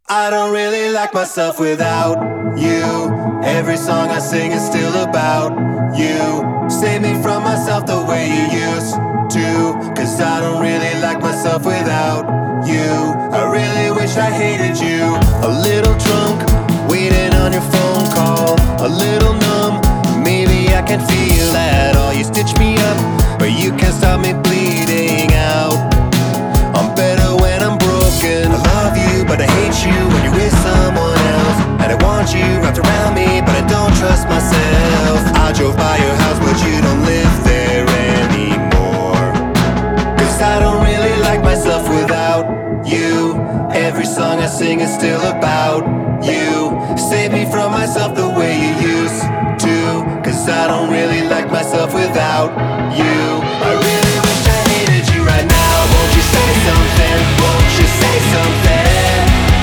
I don't really like myself without you. Every song I sing is still about you. Save me from myself the way you used to. Cause I don't really like myself without you. I really wish I hated you. A little drunk, waiting on your phone call. A little numb, maybe I can feel that all. You stitch me up, but you can't stop me bleeding out. I'm better when I'm broken. I love you, but I hate you when you're with someone else. And I want you wrapped around me, but I don't trust myself. I drove by your house, but you don't live there anymore. Cause I don't really like myself without you. Every song I sing is still about you. Save me from myself the way you used to. Cause I don't really like myself without you. I really wish I hated you right now. Won't you say something? Won't you say something?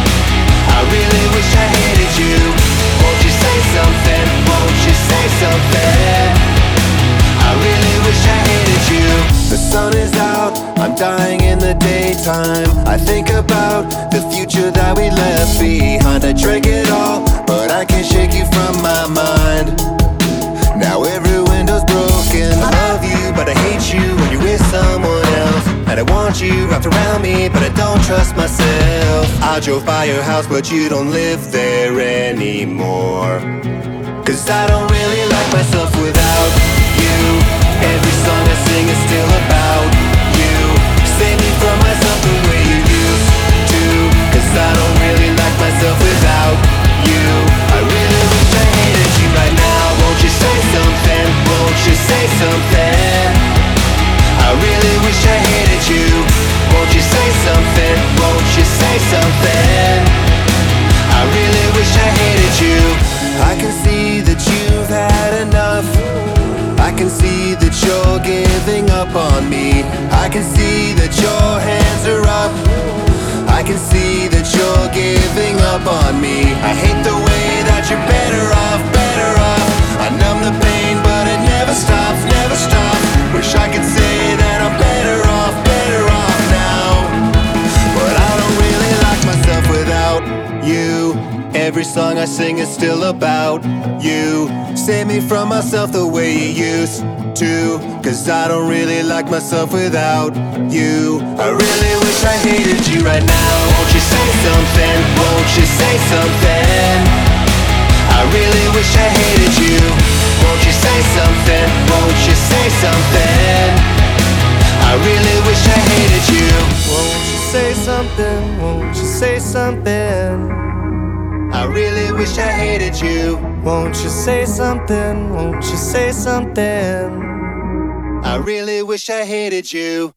I really wish I hated you. Won't you say something? Won't you say something? I really wish I hated you. The sun is out, I'm dying in the daytime. I think about the future that we left behind. I drank it all, but I can't shake you from my mind. Now every window's broken. I love you, but I hate you when you're with someone else. And I want you wrapped around me, but I don't trust myself. I drove by your house, but you don't live there anymore. Cause I don't really like myself without you. Every song I sing is still about you. Save me from myself the way you used to. Cause I don't really like myself without you. I really wish I hated you right now. Won't you say something? Won't you say something? I really wish I hated you. Won't you say something? Won't you say something? I really wish I hated you. I can see that you've had enough. I can see that you're giving up on me. I can see that your hands are up. I can see that you're giving up on me. I hate the way that you're better off, better off. I numb the pain, but it never stops, never stops. Wish I could say that I'm better off now. But I don't really like myself without you. Every song I sing is still about you. Save me from myself the way you used to. Cause I don't really like myself without you. I really wish I hated you right now. Won't you say something? Won't you say something? I really wish I hated you. Won't you say something? Won't you say something? I really wish I hated you. Won't you say something? Won't you say something? I really wish I hated you. Won't you say something? Won't you say something? I really wish I hated you.